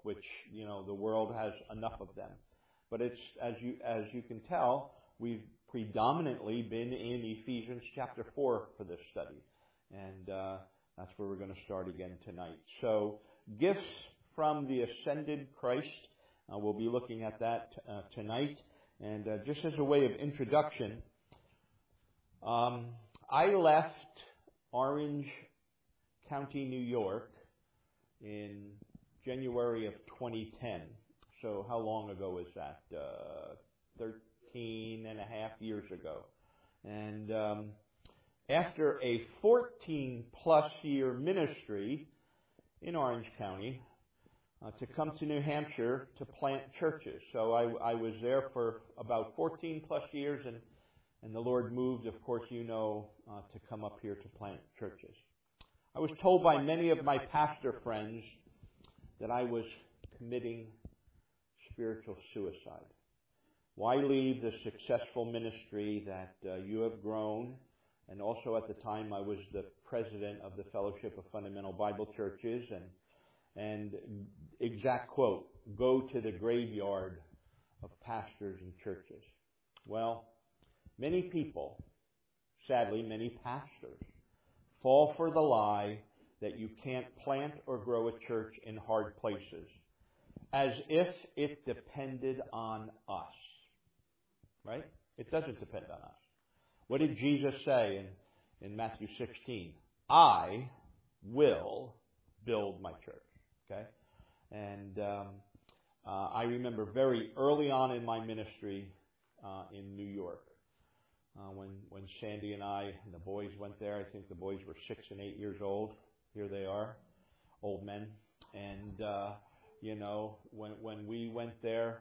which, the world has enough of them. But it's, as you can tell, we've predominantly been in Ephesians chapter 4 for this study. And that's where we're going to start again tonight. So, gifts from the ascended Christ. We'll be looking at that tonight. And just as a way of introduction, I left Orange County, New York in January of 2010. So how long ago is that? 13 and a half years ago. And after a 14-plus year ministry in Orange County, to come to New Hampshire to plant churches. So I was there for about 14-plus years, and the Lord moved, of course, to come up here to plant churches. I was told by many of my pastor friends that I was committing spiritual suicide. Why leave the successful ministry that you have grown? And also at the time I was the president of the Fellowship of Fundamental Bible Churches, and exact quote, go to the graveyard of pastors and churches. Well, many people, sadly many pastors, fall for the lie that you can't plant or grow a church in hard places, as if it depended on us. Right? It doesn't depend on us. What did Jesus say in Matthew 16? I will build my church. Okay? And I remember very early on in my ministry in New York, when Sandy and I and the boys went there. I think the boys were 6 and 8 years old. Here they are, old men. And when we went there,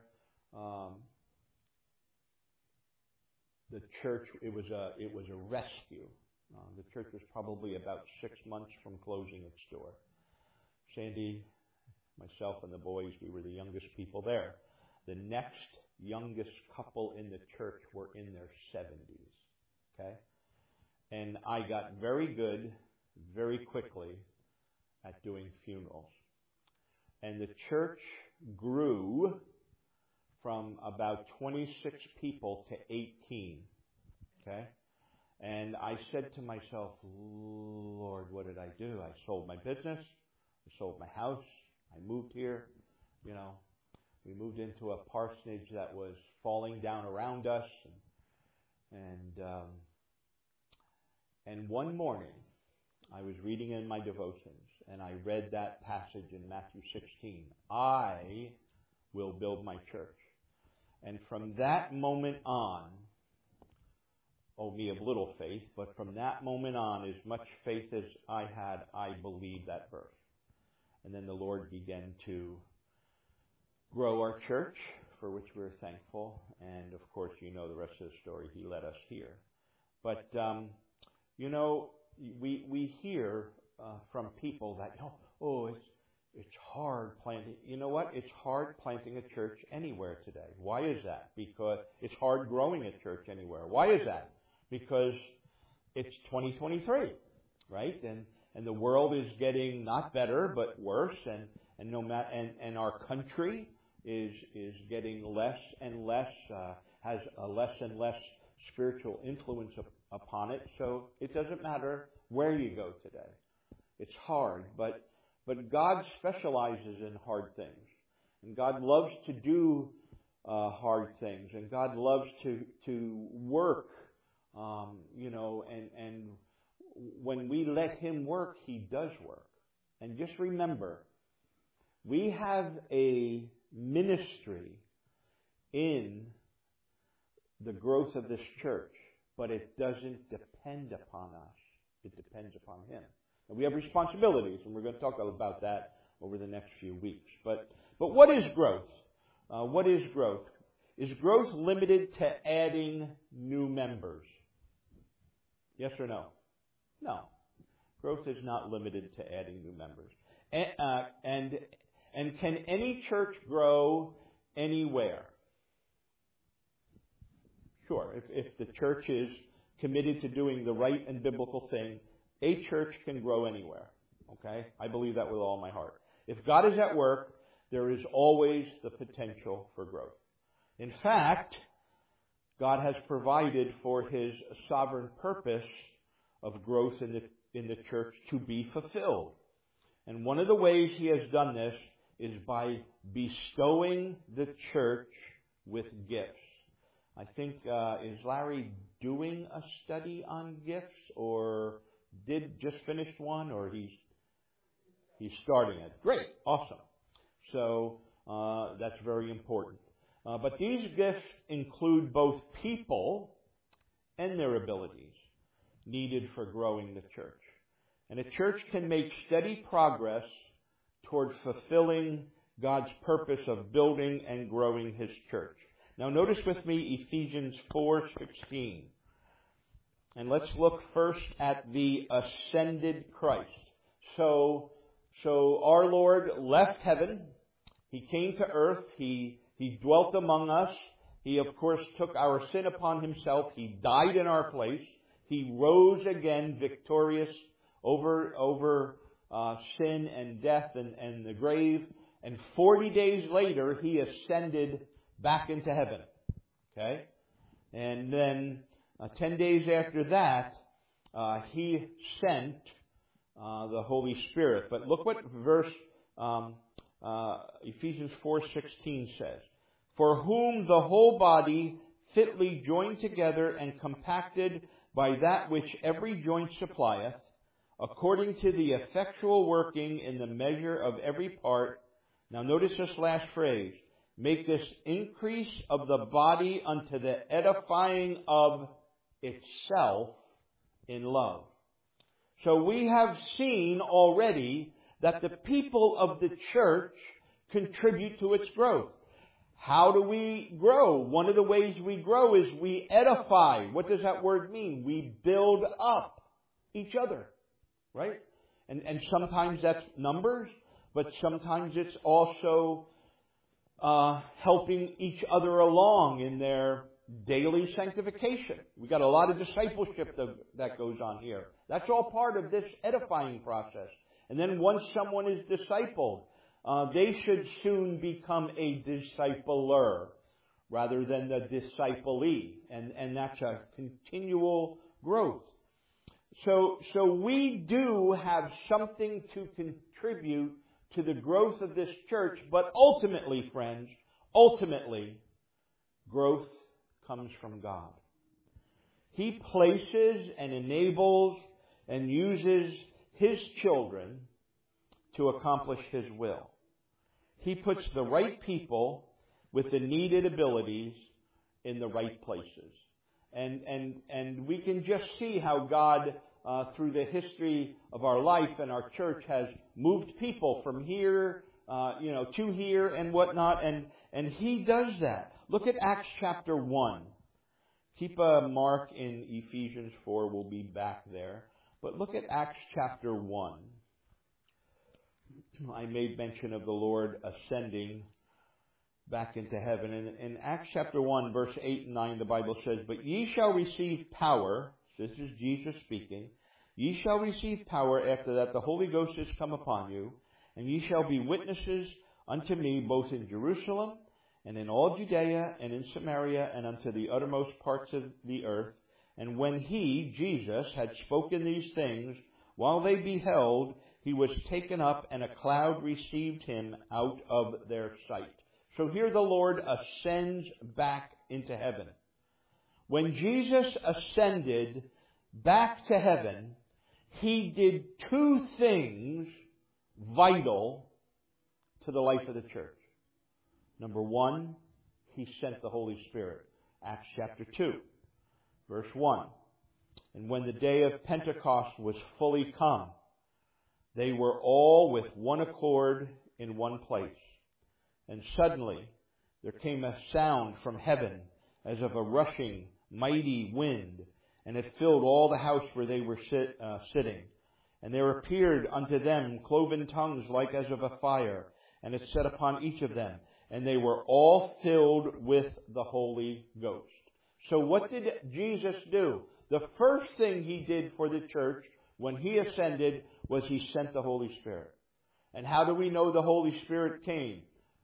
the church, it was a rescue. The church was probably about 6 months from closing its door. Sandy, myself, and the boys, we were the youngest people there. The next youngest couple in the church were in their 70s. Okay? And I got very good, very quickly, at doing funerals. And the church grew from about 26 people to 18. Okay? And I said to myself, Lord, what did I do? I sold my business. I sold my house. I moved here. We moved into a parsonage that was falling down around us. And one morning, I was reading in my devotions, and I read that passage in Matthew 16. I will build my church. And from that moment on, me of little faith, but from that moment on, as much faith as I had, I believed that verse. And then the Lord began to grow our church, for which we're thankful. And of course, the rest of the story. He led us here. But, we hear from people that, it's hard planting. You know what? It's hard planting a church anywhere today. Why is that? Because it's hard growing a church anywhere. Why is that? Because it's 2023, right? And the world is getting not better but worse, and our country is getting less and less, has a less and less spiritual influence upon it. So it doesn't matter where you go today. It's hard, but God specializes in hard things, and God loves to do hard things, and God loves to work, and when we let Him work, He does work. And just remember, we have a ministry in the growth of this church, but it doesn't depend upon us. It depends upon Him. And we have responsibilities, and we're going to talk about that over the next few weeks. But what is growth? What is growth? Is growth limited to adding new members? Yes or no? No. Growth is not limited to adding new members. And can any church grow anywhere? Sure. If the church is committed to doing the right and biblical thing, a church can grow anywhere. Okay? I believe that with all my heart. If God is at work, there is always the potential for growth. In fact, God has provided for His sovereign purpose of growth in the church to be fulfilled. And one of the ways He has done this is by bestowing the church with gifts. I think, is Larry doing a study on gifts, or did just finished one, or he's starting it? Great, awesome. So that's very important. But these gifts include both people and their abilities needed for growing the church. And a church can make steady progress toward fulfilling God's purpose of building and growing His church. Now notice with me Ephesians 4:16. And let's look first at the ascended Christ. So our Lord left heaven. He came to earth. He dwelt among us. He, of course, took our sin upon Himself. He died in our place. He rose again victorious over sin and death and the grave. And 40 days later, He ascended back into heaven. Okay? And then 10 days after that, He sent the Holy Spirit. But look what verse Ephesians 4:16 says. For whom the whole body fitly joined together and compacted by that which every joint supplieth, according to the effectual working in the measure of every part. Now notice this last phrase. Make this increase of the body unto the edifying of itself in love. So we have seen already that the people of the church contribute to its growth. How do we grow? One of the ways we grow is we edify. What does that word mean? We build up each other, right? And sometimes that's numbers, but sometimes it's also helping each other along in their daily sanctification. We got a lot of discipleship that goes on here. That's all part of this edifying process. And then once someone is discipled, they should soon become a discipler rather than the disciplee. And that's a continual growth. So we do have something to contribute to the growth of this church, but ultimately, friends, growth comes from God. He places and enables and uses His children to accomplish His will. He puts the right people with the needed abilities in the right places. And we can just see how God, through the history of our life and our church, has moved people from here, to here and whatnot. And He does that. Look at Acts chapter 1. Keep a mark in Ephesians 4. We'll be back there. But look at Acts chapter 1. I made mention of the Lord ascending back into heaven. In Acts chapter 1, verse 8 and 9, the Bible says, But ye shall receive power. This is Jesus speaking. Ye shall receive power after that the Holy Ghost is come upon you, and ye shall be witnesses unto me both in Jerusalem and in all Judea and in Samaria and unto the uttermost parts of the earth. And when He, Jesus, had spoken these things, while they beheld, He was taken up, and a cloud received Him out of their sight. So here the Lord ascends back into heaven. When Jesus ascended back to heaven, He did two things vital to the life of the church. Number one, He sent the Holy Spirit. Acts chapter 2, verse 1. And when the day of Pentecost was fully come, they were all with one accord in one place. And suddenly there came a sound from heaven as of a rushing mighty wind, and it filled all the house where they were sitting. And there appeared unto them cloven tongues like as of a fire, and it set upon each of them. And they were all filled with the Holy Ghost. So what did Jesus do? The first thing He did for the church when He ascended was He sent the Holy Spirit. And how do we know the Holy Spirit came?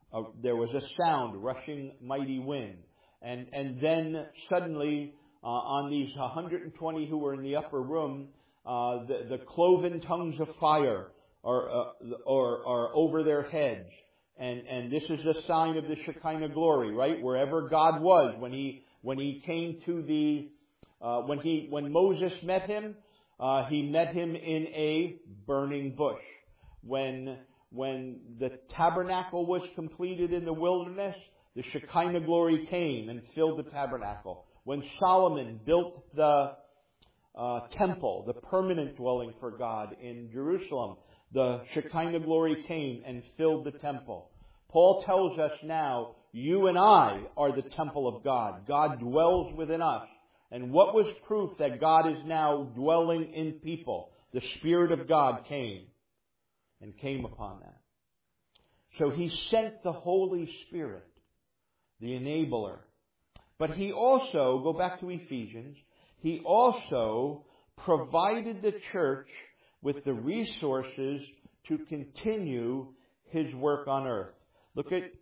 there was a sound, rushing mighty wind. And then suddenly, on these 120 who were in the upper room, the cloven tongues of fire are over their heads. And this is a sign of the Shekinah glory, right? Wherever God was, when he came to the, when Moses met him, he met him in a burning bush. When the tabernacle was completed in the wilderness, the Shekinah glory came and filled the tabernacle. When Solomon built the temple, the permanent dwelling for God in Jerusalem, the Shekinah glory came and filled the temple. Paul tells us now, you and I are the temple of God. God dwells within us. And what was proof that God is now dwelling in people? The Spirit of God came and came upon them. So He sent the Holy Spirit, the enabler. But He also, go back to Ephesians, He also provided the church with the resources to continue His work on earth. Look at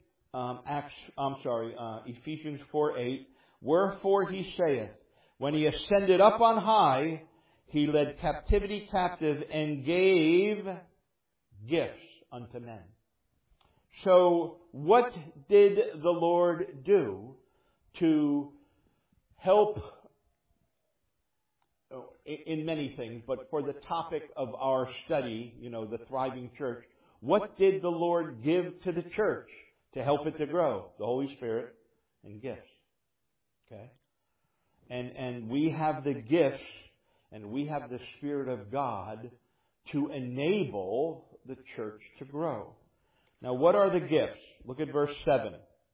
Ephesians 4:8. Wherefore He saith, when He ascended up on high, He led captivity captive and gave gifts unto men. So what did the Lord do to help in many things, but for the topic of our study, the thriving church, what did the Lord give to the church to help it to grow? The Holy Spirit and gifts. Okay? And we have the gifts and we have the Spirit of God to enable the church to grow. Now, what are the gifts? Look at verse 7.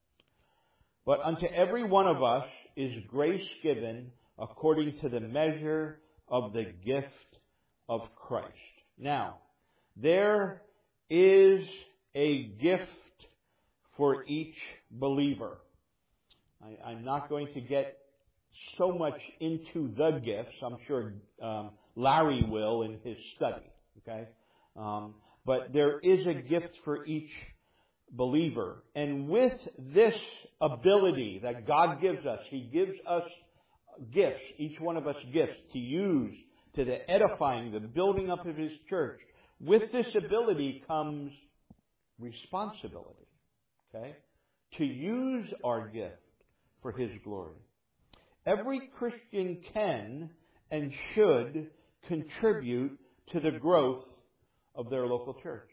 But unto every one of us is grace given according to the measure of the gift of Christ. Now, there is a gift for each believer. I'm not going to get so much into the gifts. I'm sure Larry will in his study. Okay? But there is a gift for each believer. And with this ability that God gives us, He gives us gifts, each one of us gifts, to use to the edifying, the building up of His church. With this ability comes responsibility. Okay? To use our gift for His glory. Every Christian can and should contribute to the growth of their local church.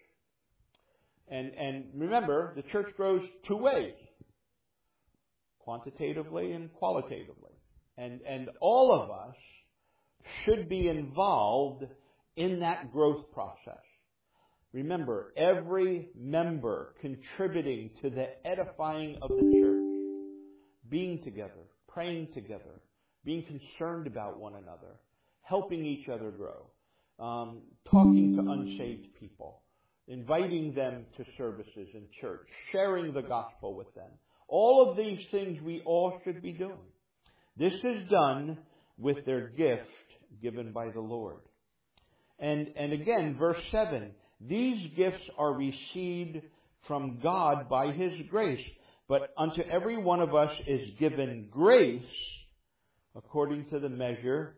And remember, the church grows two ways. Quantitatively and qualitatively. And all of us should be involved in that growth process. Remember, every member contributing to the edifying of the church, being together, praying together, being concerned about one another, helping each other grow, talking to unsaved people, inviting them to services in church, sharing the gospel with them. All of these things we all should be doing. This is done with their gift given by the Lord. And again, verse 7, these gifts are received from God by His grace, but unto every one of us is given grace according to the measure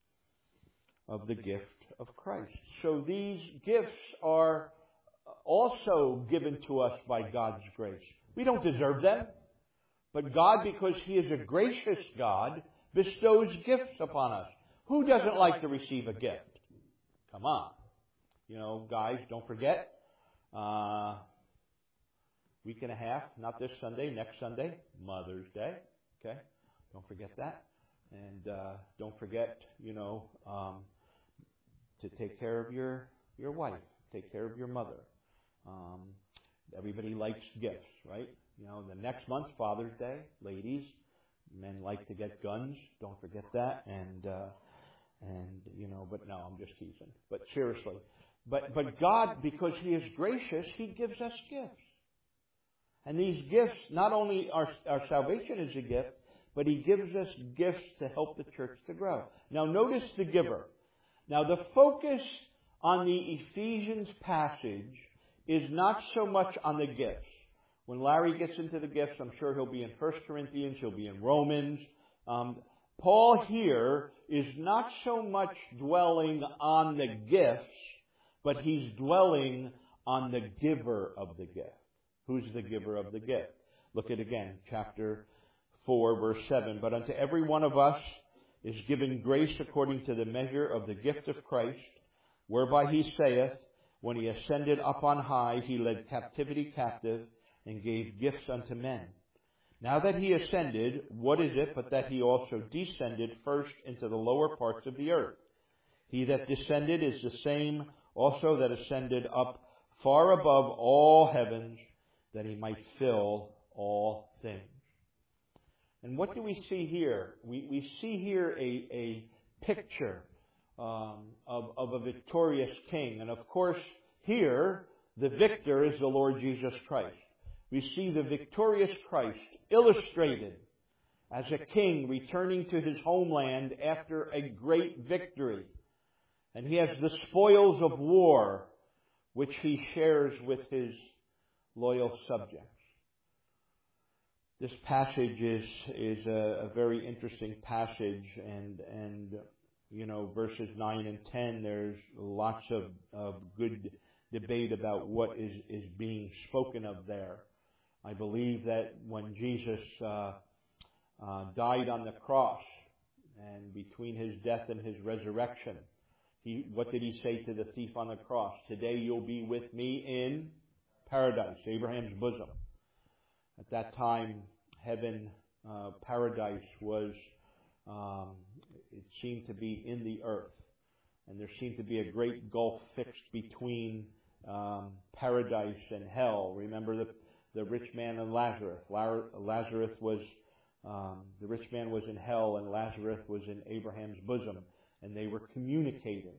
of the gift of Christ. So these gifts are also given to us by God's grace. We don't deserve them. But God, because He is a gracious God, bestows gifts upon us. Who doesn't like to receive a gift? Come on. Guys, don't forget. Week and a half, not this Sunday, next Sunday, Mother's Day. Okay? Don't forget that. And don't forget, to take care of your wife. Take care of your mother. Everybody likes gifts, right? The next month, Father's Day, ladies, men like to get guns. Don't forget that. But no, I'm just teasing. But seriously. But God, because He is gracious, He gives us gifts. And these gifts, not only our salvation is a gift, but He gives us gifts to help the church to grow. Now notice the giver. Now the focus on the Ephesians passage is not so much on the gifts. When Larry gets into the gifts, I'm sure he'll be in 1 Corinthians, he'll be in Romans. Paul here is not so much dwelling on the gifts, but he's dwelling on the giver of the gift. Who's the giver of the gift? Look at again, chapter 4, verse 7. But unto every one of us is given grace according to the measure of the gift of Christ, whereby he saith, when he ascended up on high, he led captivity captive and gave gifts unto men. Now that he ascended, what is it but that he also descended first into the lower parts of the earth? He that descended is the same also that ascended up far above all heavens, that he might fill all things. And what do we see here? We see here a picture of a victorious king. And of course, here, the victor is the Lord Jesus Christ. We see the victorious Christ illustrated as a king returning to his homeland after a great victory. And he has the spoils of war, which he shares with his loyal subjects. This passage is a very interesting passage, and you know, verses 9 and 10, there's lots of good debate about what is being spoken of there. I believe that when Jesus died on the cross, and between his death and his resurrection, what did he say to the thief on the cross? Today you'll be with me in paradise, Abraham's bosom. At that time, heaven, paradise was, it seemed to be in the earth. And there seemed to be a great gulf fixed between paradise and hell. Remember the rich man and Lazarus. Lazarus was, the rich man was in hell and Lazarus was in Abraham's bosom. And they were communicating.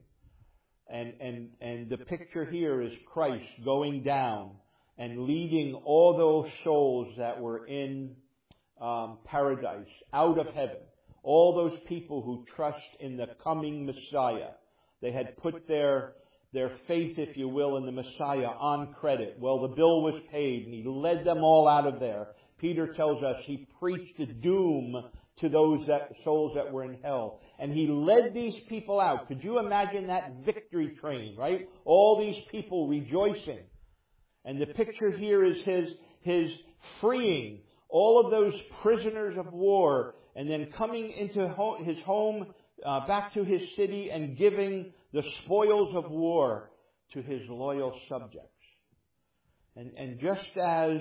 And the picture here is Christ going down and leading all those souls that were in paradise out of heaven. All those people who trust in the coming Messiah. They had put their faith, if you will, in the Messiah on credit. Well, the bill was paid, and he led them all out of there. Peter tells us he preached the doom to those souls that were in hell. And he led these people out. Could you imagine that victory train, right? All these people rejoicing. And the picture here is his freeing all of those prisoners of war, and then coming into his home, back to his city, and giving the spoils of war to his loyal subjects. And just as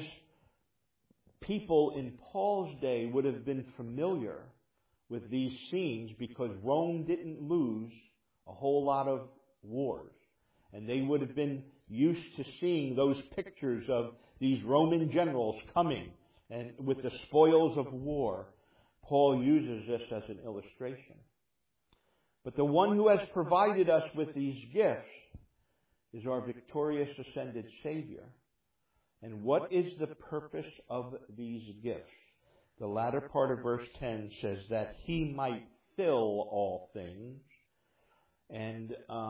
people in Paul's day would have been familiar with these scenes, because Rome didn't lose a whole lot of wars, and they would have been used to seeing those pictures of these Roman generals coming and with the spoils of war, Paul uses this as an illustration. But the one who has provided us with these gifts is our victorious ascended Savior. And what is the purpose of these gifts? The latter part of verse 10 says that he might fill all things. And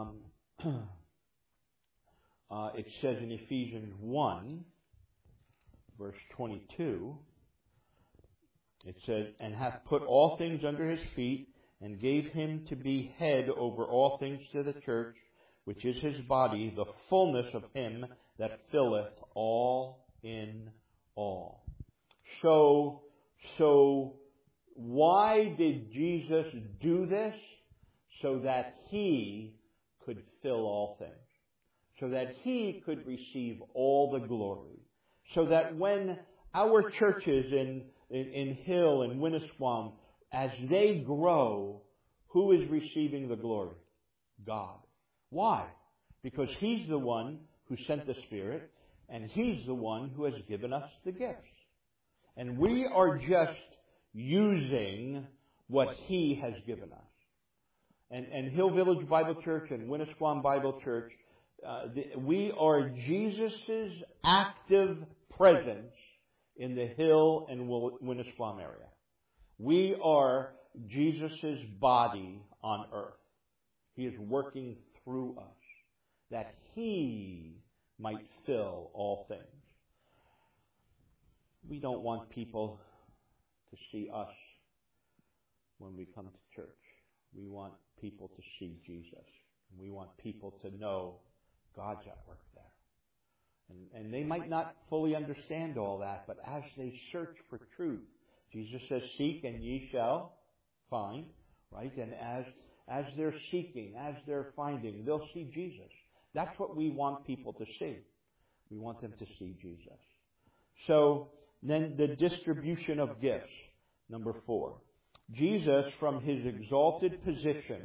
it says in Ephesians 1, verse 22, it says, and hath put all things under his feet, and gave him to be head over all things to the church, which is his body, the fullness of him that filleth all in all. So why did Jesus do this? So that he could fill all things. So that he could receive all the glory. So that when our churches in Hill and Winnisquam, as they grow, who is receiving the glory? God. Why? Because he's the one who sent the Spirit, and he's the one who has given us the gifts. And we are just using what he has given us. And Hill Village Bible Church and Winnisquam Bible Church, we are Jesus' active presence in the Hill and Winnisquam area. We are Jesus' body on earth. He is working through us that he might fill all things. we don't want people to see us when we come to church. We want people to see Jesus. We want people to know God's at work there. And they might not fully understand all that, but as they search for truth, Jesus says, seek and ye shall find, right? And as they're seeking, as they're finding, they'll see Jesus. That's what we want people to see. We want them to see Jesus. So then the distribution of gifts, number 4. Jesus, from his exalted position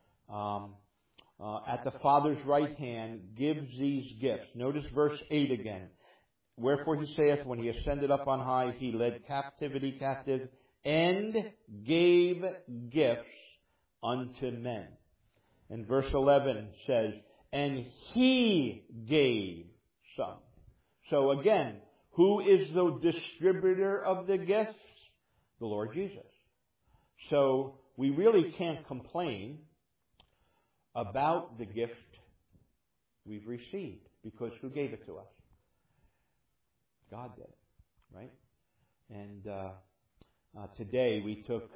at the Father's right hand, gives these gifts. Notice verse 8 again. Wherefore he saith, when he ascended up on high, he led captivity captive and gave gifts unto men. And verse 11 says, and he gave some. So again, who is the distributor of the gifts? The Lord Jesus. So we really can't complain about the gift we've received, because who gave it to us? God did, right? And today we took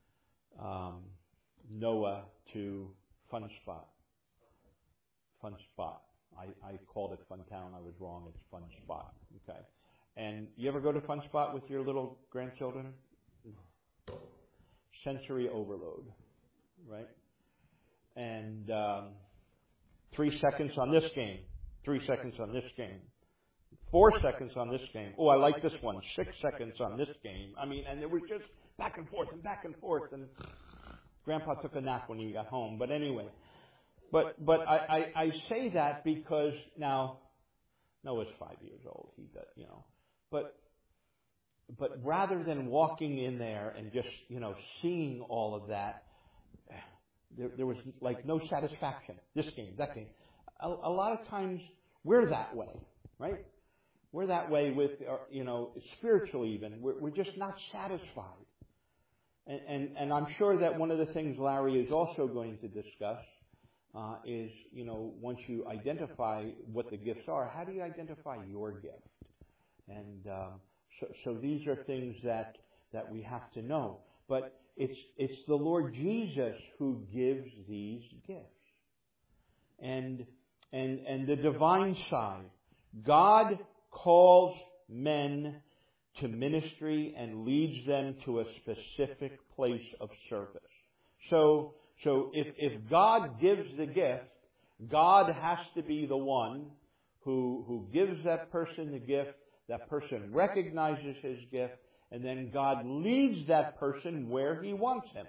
Noah to Fun Spot. Fun Spot. I called it Fun Town. I was wrong. It's Fun Spot. Okay. And you ever go to Fun Spot with your little grandchildren? Sensory overload, right? And 3 seconds on this game, 3 seconds on this game, 4 seconds on this game. Oh, I like this one. 6 seconds on this game. I mean, and it was just back and forth and back and forth. And Grandpa took a nap when he got home. But anyway, but I say that because now Noah's 5 years old. He does, you know, but rather than walking in there and just, you know, seeing all of that, there was like no satisfaction. This game, that game. A lot of times we're that way, right? We're that way with, you know, spiritually even. We're just not satisfied. And I'm sure that one of the things Larry is also going to discuss is, you know, once you identify what the gifts are, how do you identify your gift? And so these are things that we have to know. But it's the Lord Jesus who gives these gifts. And the divine side, God calls men to ministry and leads them to a specific place of service. So if God gives the gift, God has to be the one who gives that person the gift. That person recognizes his gift, and then God leads that person where he wants him.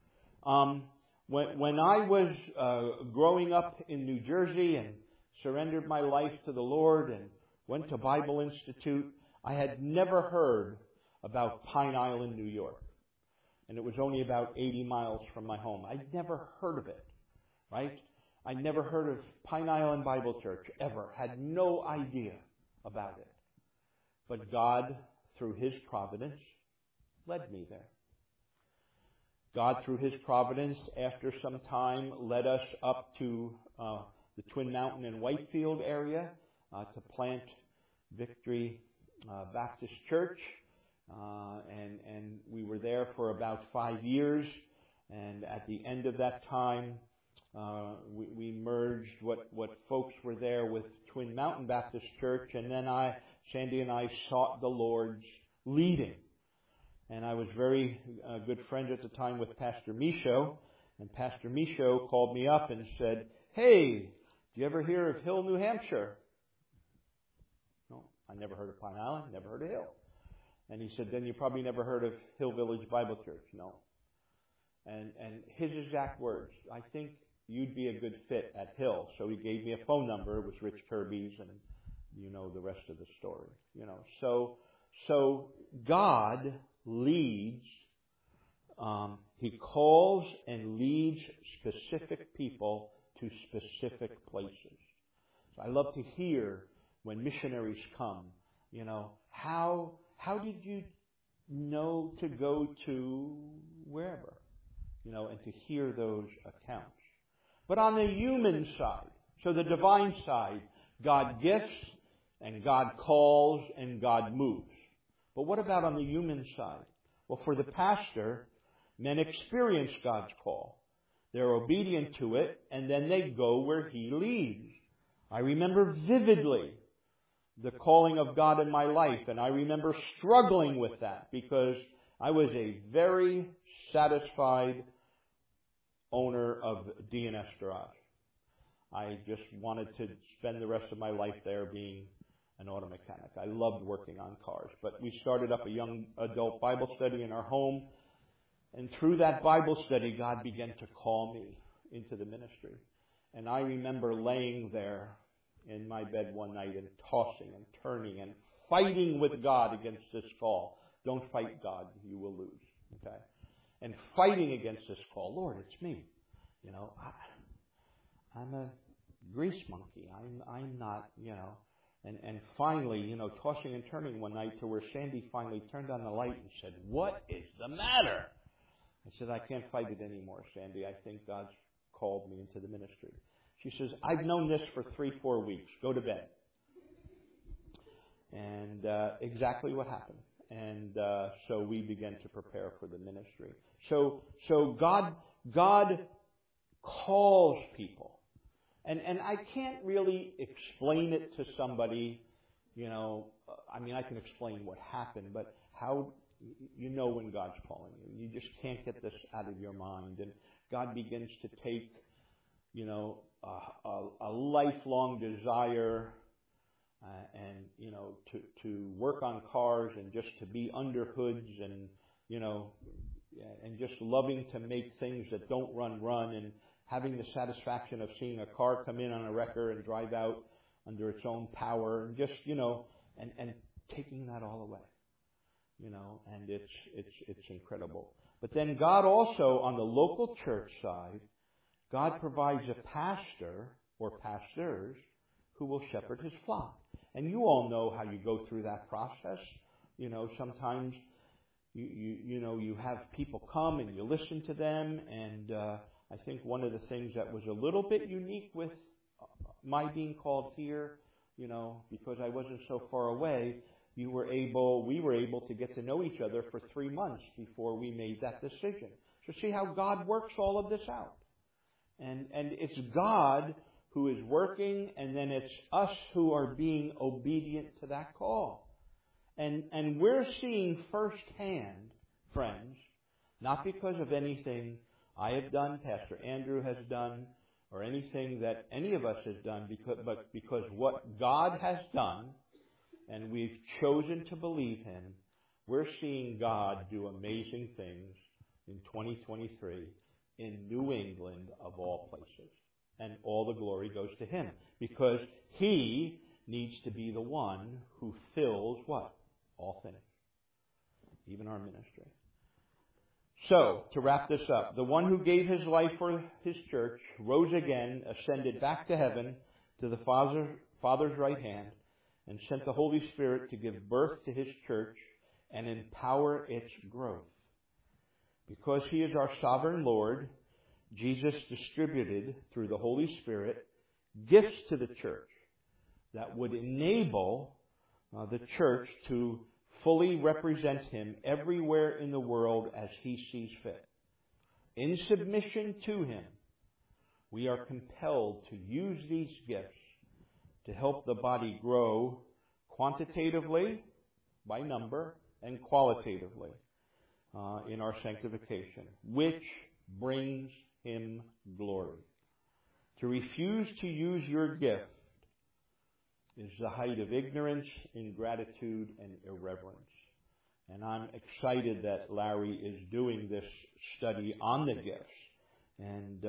When I was growing up in New Jersey and surrendered my life to the Lord and went to Bible Institute, I had never heard about Pine Island, New York. And it was only about 80 miles from my home. I'd never heard of it, right? I never heard of Pine Island Bible Church ever. Had no idea about it. But God, through His providence, led me there. God, through His providence, after some time, led us up to the Twin Mountain and Whitefield area to plant Victory Baptist Church. And we were there for about 5 years. And at the end of that time, we merged what folks were there with Twin Mountain Baptist Church. And then Sandy and I sought the Lord's leading. And I was very good friends at the time with Pastor Michaud. And Pastor Michaud called me up and said, "Hey, do you ever hear of Hill, New Hampshire?" No, I never heard of Pine Island, never heard of Hill. And he said, "Then you probably never heard of Hill Village Bible Church." No. And his exact words, "I think you'd be a good fit at Hill." So he gave me a phone number. It was Rich Kirby's, and you know the rest of the story. You know, so God leads. He calls and leads specific people to specific places. So I love to hear when missionaries come. You know, how did you know to go to wherever? You know, and to hear those accounts. But on the human side, so the divine side, God gifts and God calls and God moves. But what about on the human side? Well, for the pastor, men experience God's call. They're obedient to it, and then they go where He leads. I remember vividly the calling of God in my life, and I remember struggling with that because I was a very satisfied owner of D&S Garage. I just wanted to spend the rest of my life there being an auto mechanic. I loved working on cars. But we started up a young adult Bible study in our home, and through that Bible study, God began to call me into the ministry. And I remember laying there in my bed one night and tossing and turning and fighting with God against this call. Don't fight God, you will lose. Okay? And fighting against this call. Lord, it's me. You know, I'm a grease monkey. I'm not, you know. And finally, you know, tossing and turning one night to where Sandy finally turned on the light and said, "What is the matter?" I said, "I can't fight it anymore, Sandy. I think God's called me into the ministry." She says, "I've known this for 3-4 weeks. Go to bed." And exactly what happened. And so we began to prepare for the ministry. So God calls people. And I can't really explain it to somebody, you know. I mean, I can explain what happened, but how, you know, when God's calling you. You just can't get this out of your mind. And God begins to take, you know, a lifelong desire and, you know, to work on cars and just to be under hoods and, you know, and just loving to make things that don't run and having the satisfaction of seeing a car come in on a wrecker and drive out under its own power and just, you know, and taking that all away, you know, and it's incredible. But then God also, on the local church side, God provides a pastor or pastors who will shepherd His flock. And you all know how you go through that process. You know, sometimes you know, you have people come and you listen to them, and I think one of the things that was a little bit unique with my being called here, you know, because I wasn't so far away, we were able to get to know each other for 3 months before we made that decision. So see how God works all of this out. And it's God who is working, and then it's us who are being obedient to that call. And we're seeing firsthand, friends, not because of anything I have done, Pastor Andrew has done, or anything that any of us has done, but because what God has done, and we've chosen to believe Him, we're seeing God do amazing things in 2023 in New England, of all places. And all the glory goes to Him, because He needs to be the one who fills what? All things. Even our ministry. So, to wrap this up, the one who gave His life for His church rose again, ascended back to heaven to the Father's right hand, and sent the Holy Spirit to give birth to His church and empower its growth. Because He is our sovereign Lord, Jesus distributed through the Holy Spirit gifts to the church that would enable the church to fully represent Him everywhere in the world as He sees fit. In submission to Him, we are compelled to use these gifts to help the body grow quantitatively, by number, and qualitatively in our sanctification, which brings Him glory. To refuse to use your gift is the height of ignorance, ingratitude, and irreverence. And I'm excited that Larry is doing this study on the gifts. And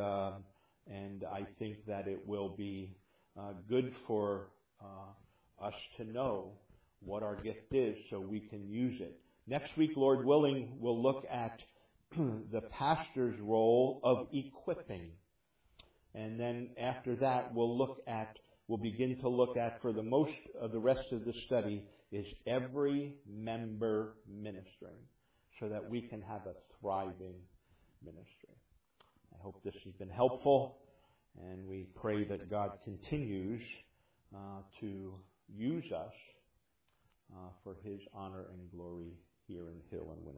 I think that it will be good for us to know what our gift is so we can use it. Next week, Lord willing, we'll look at the pastor's role of equipping. And then after that, we'll begin to look at, for the most of the rest of the study, is every member ministering, so that we can have a thriving ministry. I hope this has been helpful, and we pray that God continues to use us for His honor and glory here in Hill and Winter.